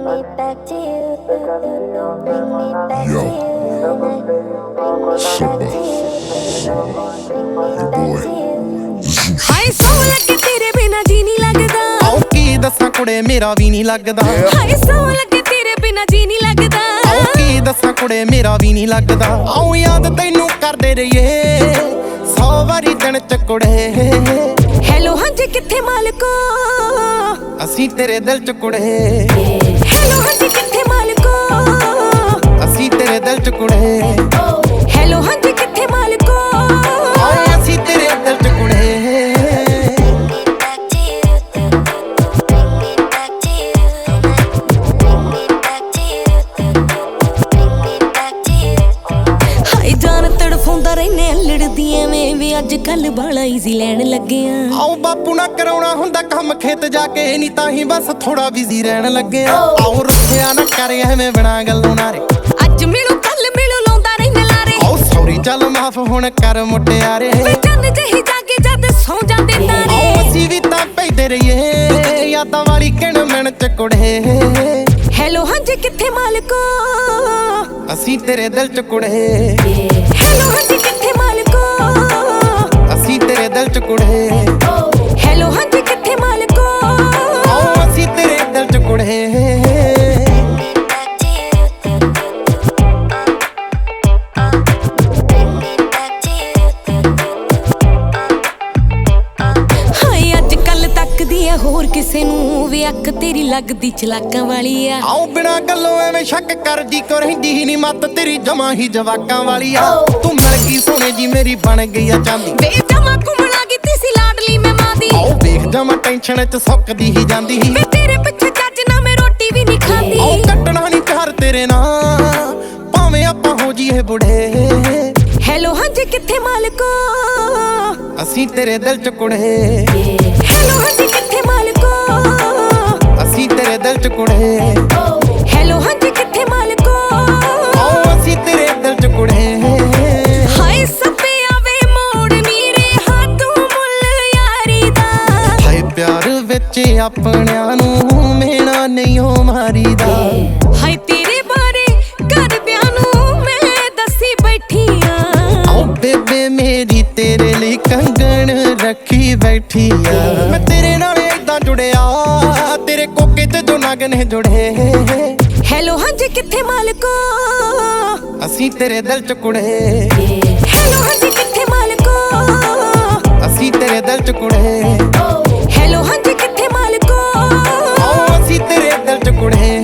ਹਾਏ ਸੌ ਲੱਗੇ ਤੇਰੇ ਬਿਨਾ ਜੀ ਨਹੀਂ ਲੱਗਦਾ। ਆਓ ਕੀ ਦੱਸਾਂ ਕੁੜੇ ਮੇਰਾ ਵੀ ਨਹੀਂ ਲੱਗਦਾ। ਹਾਏ ਸੌ ਲੱਗੇ ਤੇਰੇ ਬਿਨਾ ਜੀ ਨਹੀਂ ਲੱਗਦਾ। ਆਓ ਕੀ ਦੱਸਾਂ ਕੁੜੇ ਮੇਰਾ ਵੀ ਨਹੀਂ ਲੱਗਦਾ। ਆਓ ਯਾਦ ਤੈਨੂੰ ਕਰਦੇ ਰਹੀਏ 100 ਵਾਰੀ ਦਿਨ ਚ ਕੁੜੇ। ਹੈਲੋ ਹਾਂਜੀ ਕਿੱਥੇ ਮਾਲਕੋ, ਅਸੀਂ ਤੇਰੇ ਦਿਲ ਚ ਕੁੜੇ। ਹੈਲੋ ਹਾਂਜੀ ਕਿੱਥੇ ਮਾਲਕੋ, ਅਸੀਂ ਤੇਰੇ ਦਿਲ ਚ ਕੁੜੇ। ਹੈਲੋ ਹਾਂਜੀ ਕਿੱਥੇ ਮਾਲਕੋ, ਆਓ ਅਸੀਂ ਤੇਰੇ ਦਿਲ ਚ ਕੁੜੇ। ਹਾਏ ਜਾਨ ਤੜਫਾਉਂਦਾ ਰਹਿਨੇ ਲੜਦੀ ਐਵੇਂ ਵੀ ਅੱਜ ਕੱਲ ਬਾਲਾ ਈਜ਼ੀ ਲੈਣ ਲੱਗੇ ਆ। ਆਓ ਬਾਪੂ ਨਾ ਕਰਾਉਣਾ ਹੁੰਦਾ ਕੰਮ ਖੇਤ ਜਾ ਕੇ, ਨਹੀਂ ਤਾਂ ਹੀ ਬਸ ਥੋੜਾ ਬਿਜ਼ੀ ਰਹਿਣ ਲੱਗੇ ਆ। ਆਓ ਰੁੱਸਿਆ ਨਾ ਕਰ ਐਵੇਂ ਬਿਨਾਂ ਗੱਲੋਂ ਨਾਰੇ, ਅੱਜ ਮਿਲੂ ਕੱਲ ਮਿਲੂ ਲਾਉਂਦਾ ਰਹਿਨੇ ਲਾਰੇ। ਆਓ ਸੌਰੀ ਚੱਲ ਮਾਫ ਹੁਣ ਕਰ ਮੁਟਿਆਰੇ। ਚੰਨ ਜਹੀ ਜਾਗੇ ਜਦ ਸੌ ਜਾਂਦੇ ਤਾਰੇ। ਆਓ ਅਸੀਂ ਵੀ ਤਾਂ ਪੈਦੇ ਰਹੀਏ ਯਾਦਾਂ ਵਾਲੀ ਕਿਣ ਮਿਣ ਚ ਕੁੜੇ। ਹੈਲੋ ਹਾਂਜੀ ਕਿੱਥੇ ਮਾਲਕੋ, ਅਸੀਂ ਤੇਰੇ ਦਿਲ ਚ ਕੁੜੇ। ਹੈਲੋ ਹਾਂਜੀ ਕਿੱਥੇ ਮਾਲਕੋ, ਅਸੀਂ ਤੇਰੇ ਦਿਲ ਚ ਕੁੜੇ। ਹੈਲੋ ਹਾਂਜੀ ਕਿੱਥੇ ਮਾਲਕੋ, ਆਓ ਅਸੀਂ ਤੇਰੇ ਦਿਲ ਚ ਕੁੜੇ। ਤੱਕਦੀ ਐ ਹੋਰ ਕਿਸੇ ਨੂੰ ਵੀ ਅੱਖ ਤੇਰੀ ਲੱਗਦੀ ਚਲਾਕਾਂ ਵਾਲੀ ਆ। ਆਓ ਬਿਨਾਂ ਗੱਲੋਂ ਐਵੇਂ ਸ਼ੱਕ ਕਰਦੀ ਕੋ ਰਹਿੰਦੀ ਹੀ ਨਹੀਂ ਮੱਤ ਤੇਰੀ ਜਮਾ ਹੀ ਜਵਾਕਾਂ ਵਾਲੀ ਆ। ਤੂੰ ਮਿਲ ਗਈ ਸੋਹਣੇ ਜੀ ਮੇਰੀ ਬਣ ਗਈ ਆ ਚਾਂਦੀ। ਵੇ ਜਮਾ ਘੁੰਮਣਾ ਕੀਤੀ ਸੀ ਲਾਡਲੀ ਮੈਂ ਮਾਂ ਦੀ। ਆਓ ਵੇਖ ਜਮਾ ਟੈਨਸ਼ਨ ਚ ਸੁੱਕਦੀ ਹੀ ਜਾਂਦੀ ਸੀ। ਵੇ ਤੇਰੇ ਪਿੱਛੇ ਚੱਜ ਨਾ ਮੈਂ ਰੋਟੀ ਵੀ ਨਹੀਂ ਖਾਂਦੀ। ਆਓ ਕੱਟਣਾ ਨਹੀਂ ਚਾਰ ਤੇਰੇ ਨਾਲ ਭਾਵੇਂ ਆਪਾਂ ਹੋ ਜੀਏ ਬੁੜੇ। ਹੈਲੋ ਹਾਂਜੀ ਕਿੱਥੇ ਮਾਲਕੋ, ਅਸੀਂ ਤੇਰੇ ਦਿਲ ਚ ਕੁੜੇ। ਹੈਲੋ ਹਾਂਜੀ ਕਿੱਥੇ ਮਾਲਕੋ, ਅਸੀਂ ਤੇਰੇ ਦਿਲ ਚ ਕੁੜੇ। ਹੈਲੋ ਹਾਂਜੀ ਕਿੱਥੇ ਮਾਲਕੋ, ਆਓ ਅਸੀਂ ਤੇਰੇ ਦਿਲ ਚ ਕੁੜੇ। ਹਾਏ ਸੱਪਿਆ ਵੇ ਮੋੜ ਨੀਰੇ ਹੱਥੋਂ ਮੁੱਲ ਯਾਰੀ ਦਾ। ਹਾਏ ਪਿਆਰ ਵਿੱਚ ਆਪਣਿਆਂ ਨੂੰ ਮੇਣਾ ਨਹੀਂ ਹੋ ਮਾਰੀਦਾ। ਹਾਏ ਤੇਰੇ ਬਾਰੇ ਘਰਦਿਆਂ ਨੂੰ ਮੈਂ ਦੱਸੀ ਬੈਠੀ ਆ। ਆਓ ਬੇਬੇ ਮੇਰੀ ਤੇਰੇ ਲਈ ਕੰਗਣ ਰੱਖੀ ਬੈਠੀ ਆ। ਮੈਂ ਤੇਰੇ ਨਾਲ ਏਦਾਂ ਜੁੜਿਆ ਤੇਰੇ ਕੋਕੇ ਤੇ ਜੋ ਨਗ ਨੇ ਜੁੜੇ। ਹੈਲੋ ਹਾਂਜੀ ਕਿੱਥੇ ਮਾਲਕੋ, ਅਸੀਂ ਤੇਰੇ ਦਿਲ ਚ ਕੁੜੇ। ਹੈਲੋ ਹਾਂਜੀ ਕਿੱਥੇ ਮਾਲਕੋ, ਅਸੀਂ ਤੇਰੇ ਦਿਲ ਚ ਕੁੜੇ। ਹੈਲੋ ਹਾਂਜੀ ਕਿੱਥੇ ਮਾਲਕੋ, ਆਓ ਅਸੀਂ ਤੇਰੇ ਦਿਲ ਚ ਕੁੜੇ।